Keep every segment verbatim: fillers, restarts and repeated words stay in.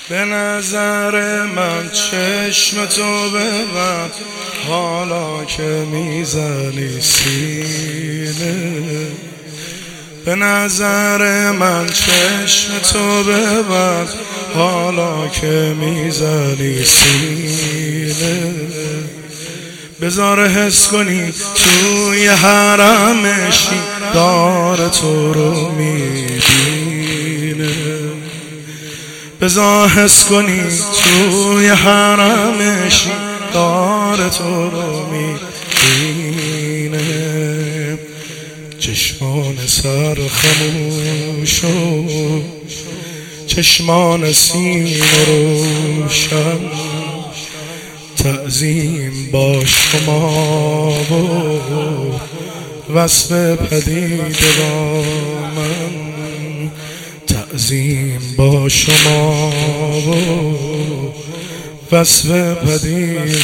به نظر من چشم تو ببند حالا که میزنی سینه. به نظر من چشم تو ببند حالا که میزنی سینه. بذار حس کنی توی حرمشی داره تو رو میبینه. بذار حس کنی توی حرمشی داره تو رو میبینه. چشمان سر خموش و چشمان سینه روشن تعظیم با شما و وصف پدید با من. تعظیم با شما و وصف پدید.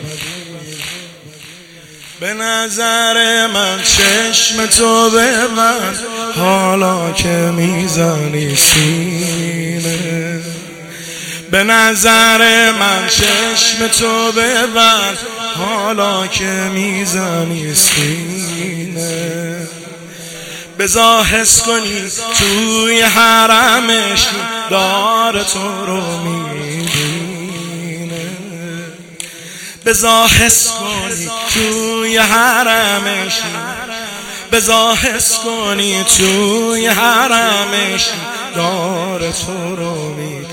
به نظر من چشم تو ببند حالا که میزنی سینه. به نظر من چشم تو ببند حالا که میزنی سینه. بذار حس کنی توی حرمش داره تو رو میبینه. بذار حس کنی توی حرمش بذار حس کنی توی حرمش داره تو رو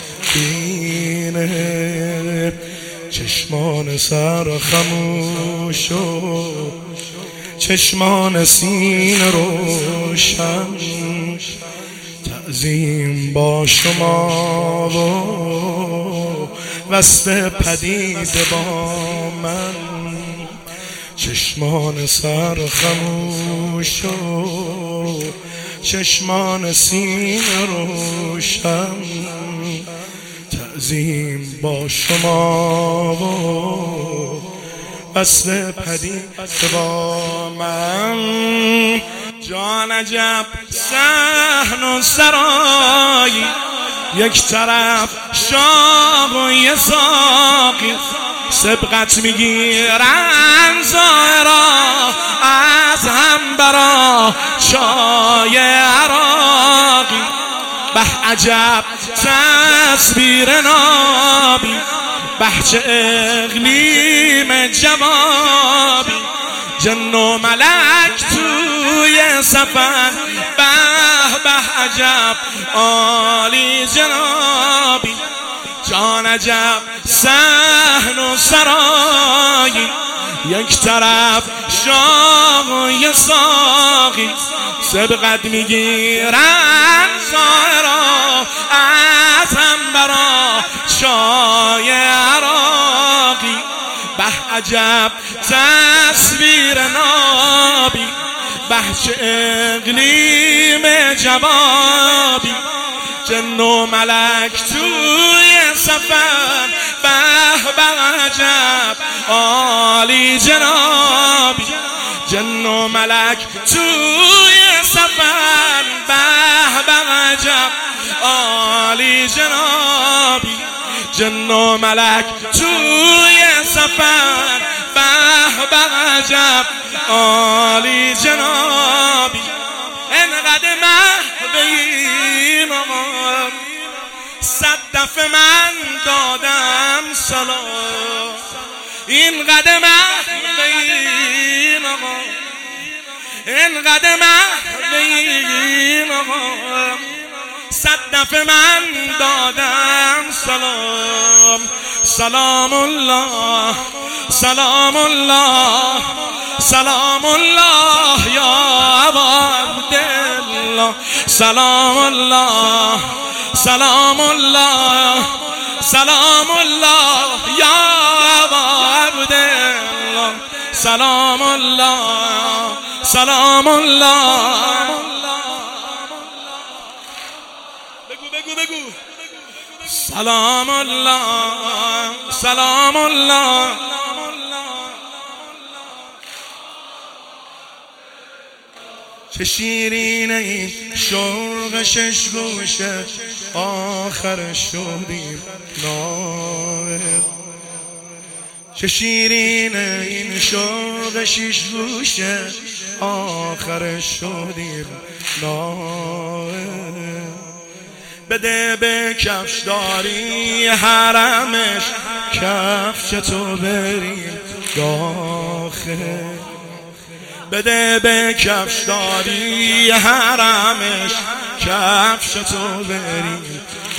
میبینه. چشمان سر خموش و چشمان سینه روشن تعظیم با شما و وصف پدید با من. چشمان سر خموش و چشمان سینه روشن تعظیم با شما و وصف پدید با من. جان عجب صحن و سرایی یک طرف شاه و یه ساقی سبقت میگیرن ظاهرا از هم برا چای عراقی. به عجب تصویر نابی به چه اقلیم جوابی. جن و ملک توی سفر به به عجب عالی جنابی. جان عجب صحن و سرایی یک طرف شاه و یه ساقی سبقت میگیرن ظاهرا از هم برا چای عراقی. به عجب تصویر نابی به چه اقلیم جوابی. جن و ملک توی سفر به به عجب عالی جنابی. جن و ملک توی سفر به به عجب عالی جنابی. جن و ملک توی سفر به به عجب عالی جنابی. انقدر محبین آقا صد دفعه من دادم سلام. اینقدر محبین آقا اینقدر محبین آقا صد دفعه من دادم سلام. سلام الله سلام الله سلام الله یا عبدالله. سلام الله سلام الله سلام الله یا عبدالله. سلام الله سلام الله. بگو بگو بگو. سلام الله سلام الله. چه شیرینه این شوق شش گوشه آخر شدیم ناقه. چه شیرینه این شوق شش گوشه آخر شدیم ناقه. بده به کفش داری حرمش کفش تو بریم داخل. بده به کفش داری حرمش کفش تو بریم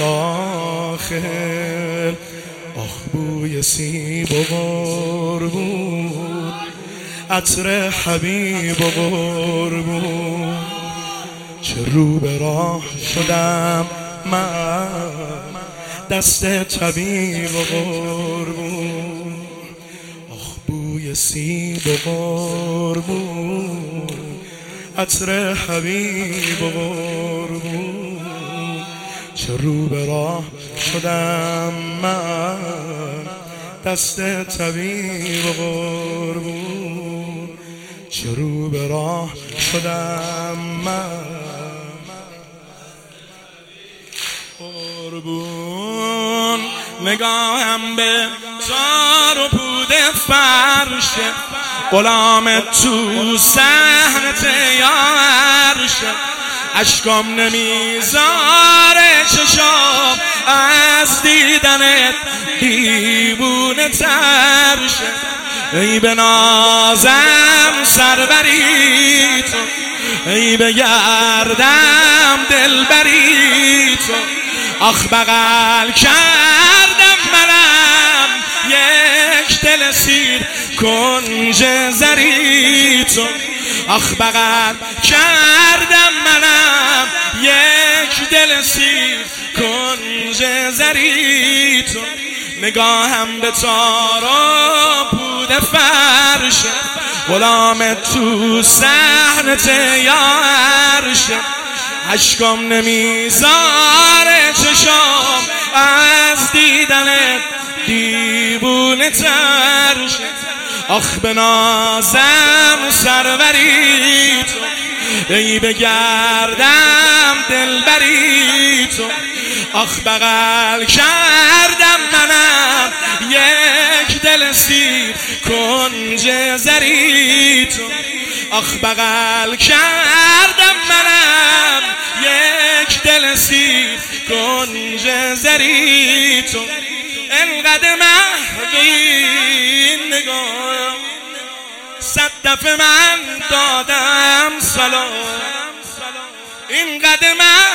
داخل. آخ بوی سیب و قربون عطر حبیب و قربون. چه رو به راه شدم من دست طبیب و قربون. آخ بوی سیب و قربون عطر حبیب و قربون. چه رو به راه شدم من دست طبیب و قربون. چه رو به راه شدم من قربون. نگاهم به تار و پود فرشه غلام تو صحنت یارشه. اشکام نمیذاره چشام از دیدنت دیوونه ترشه. ای به نازم سربری تو ای به گردم دلبری تو. آخ بغل کردم منم یک دل سیر کنج زری تو. آخ بغل کردم منم یک دل سیر کنج زری تو. نگاهم به تار و پود فرشه غلام تو صحنت یارشه. اشکام نمیذاره چشام از دیدنت دیوونه ترشه. آخ به نازم سروری تو ای بگردم دلبری تو. آخ بغل کردم منم یک دل سیر کنج زری تو. آخ بغل کردم منم یک دل سیر کنج زری تو. انقدر محقین نگاه صد دفعه من دادم سلام. اینقدر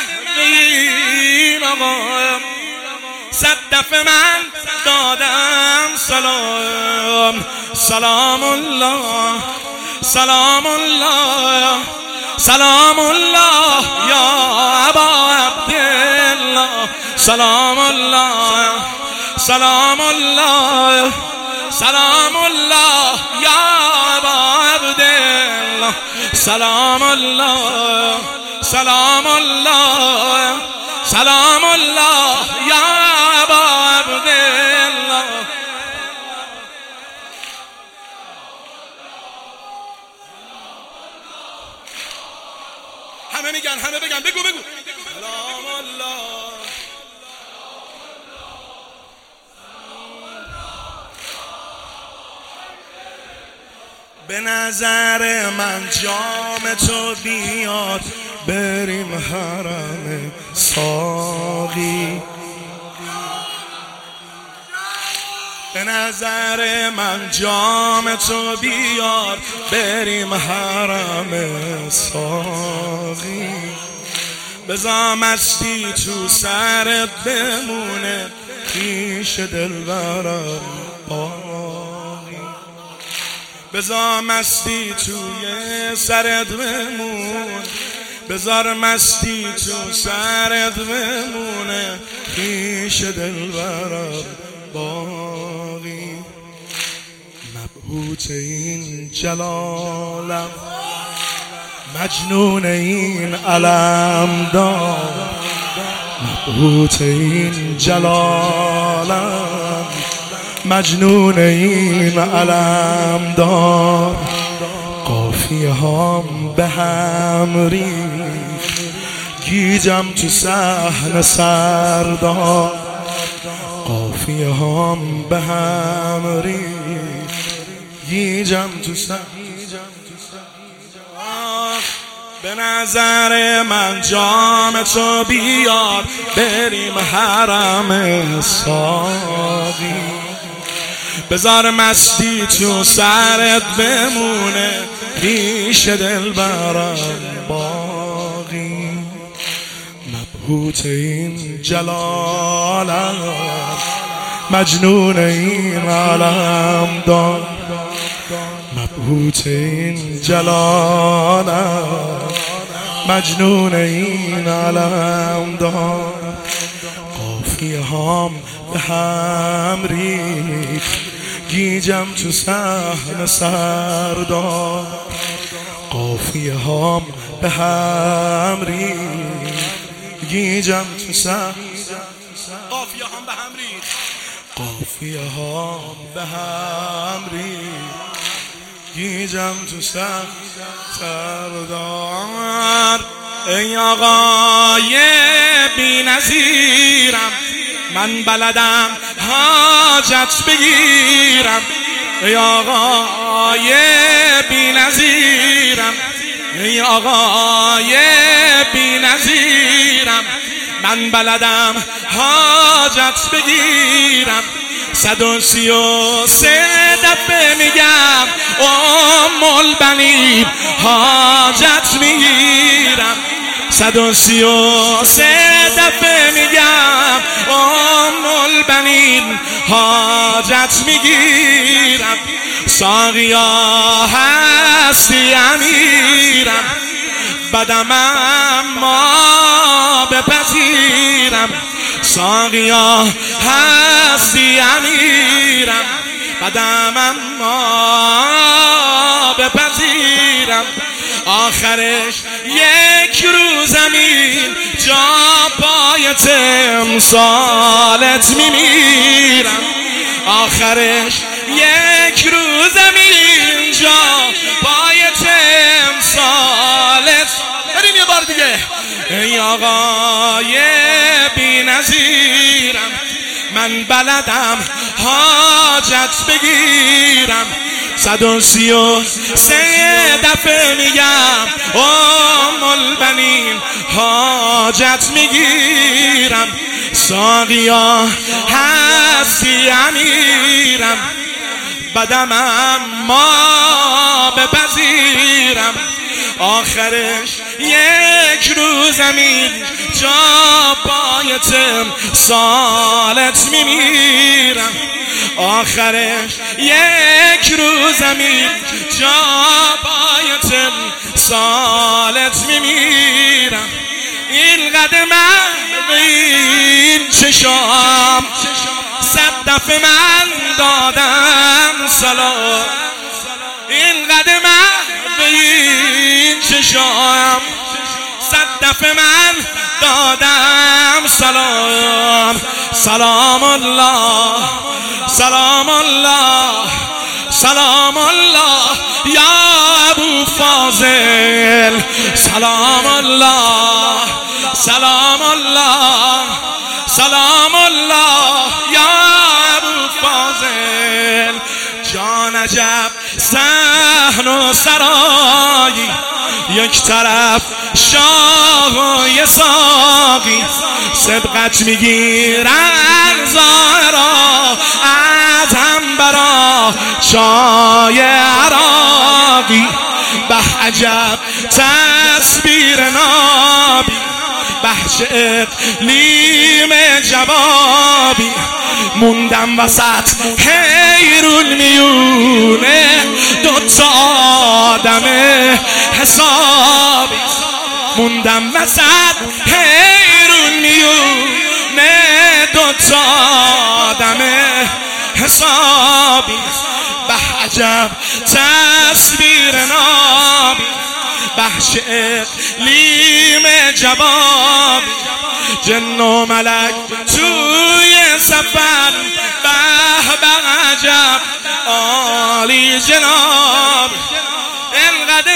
محقین آقا صد دفعه من دادم سلام. سلام الله سلام الله سلام الله یا ابا عبدالله. سلام الله سلام الله سلام الله یا ابا عبدالله. سلام الله سلام الله سلام الله یا ابا عبدالله. همه میگن همه بگن بگو بگو سلام الله. به نظر من جام تو بیاد بریم حرم ساقی. به نظر من جام تو بیاد بریم حرم ساقی. بذار مستی تو سرت بمونه پیش دلبرم باقی. بذار مستی توی سرت بمونه بذار مستی تو سرت بمونه پیش دلبرم باقی. مبهوت این جلالم مجنون این علم دار. مبهوت این جلالم مجنون این علم دار. قافیه قافیه هام به هم ریخت، گیجم تو صحن سردار. قافیه هام به هم ریخت، گیجم تو صحن. به نظر من جام تو بیار، بریم حرم ساقی. بذار مستی تو سرت بمونه، پیش دل برم باقی. مبهوت این جلالم، مجنون این عالم دار. مبهوت این جلالم، مجنون این عالم دار. قافیه هام به هم ریخت، گیجم تو صحن سردار. قافیه هام به هم ریخت، گیجم تو صحن. قافیه هام به هم ریخت، قافیه هام به هم ریخت، گیجم تو سردار. ای آقای بی نظیرم، من بلدم حاجت بگیرم. ای آقای بی نظیرم، ای آقای بی نظیرم، من بلدم حاجت بگیرم. صد و سی و سه دفعه میگم ام البنین حاجت میگیرم. صد و سی و سه دفعه میگم ام البنین حاجت میگیرم. ساقیا هستی امیرم، بدم اما بپذیرم. ساقیا هستی امیرم، بدم اما بپذیرم. آخرش یک روز زمین جا پای تمثالت میمیرم. آخرش یک روز زمین جا پای تمثالت. بریم یه بار دیگه. ای آقای بی نظیرم، من بلدم حاجت بگیرم. صد و سی و سه دفعه میگم ام البنین حاجت میگیرم. ساقیا هستی امیرم، بدم اما بپذیرم. آخرش یک روز زمین جا پای تمثالت میمیرم. آخرش یک روز زمین جا پای تمثالت میمیرم. این قدم این چشام، صد دفعه من دادم سلام. این قدم این چشام، صد دفعه من دادم سلام. سلام الله، سلام الله، سلام الله یا ابو فاضل. سلام الله، سلام الله، سلام الله یا ابو فاضل. جان عجب صحن و سرایی، یک طرف شاه و یه ساقی. صدقت میگیرن ظاهرا از هم برا چای عراقی. به عجب تصویر نابی، بحش اقلیم جوابی. موندم وسط حیرون میونه دوتا آدم حسابی. موندم وسط حیرون میونه دوتا آدم حسابی. به عجب تصویر نابی، بحش اقلیم جوابی. جن و ملک توی سفر، به به عجب عالی جناب. انقدر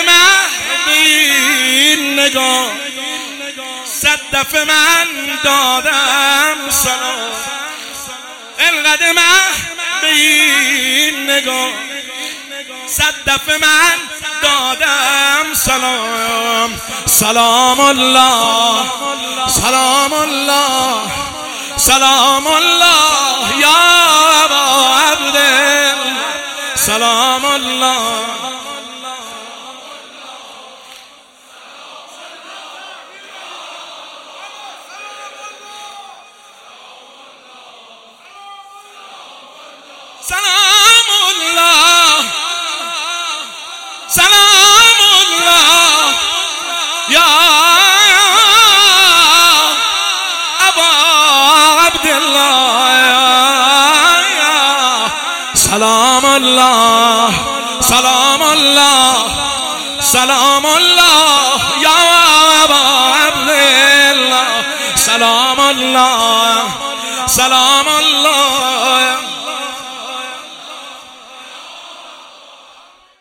مهدی نگاه صد دفعه من دادم سلام، انقدر مهدی نگاه صد دفعه من دادم سلام. سلام الله سلام الله سلام الله یا ابا عبدالله سلام الله. سلام الله سلام الله یا ابا عبدالله سلام الله سلام الله سلام الله یا ابا عبدالله سلام الله سلام الله.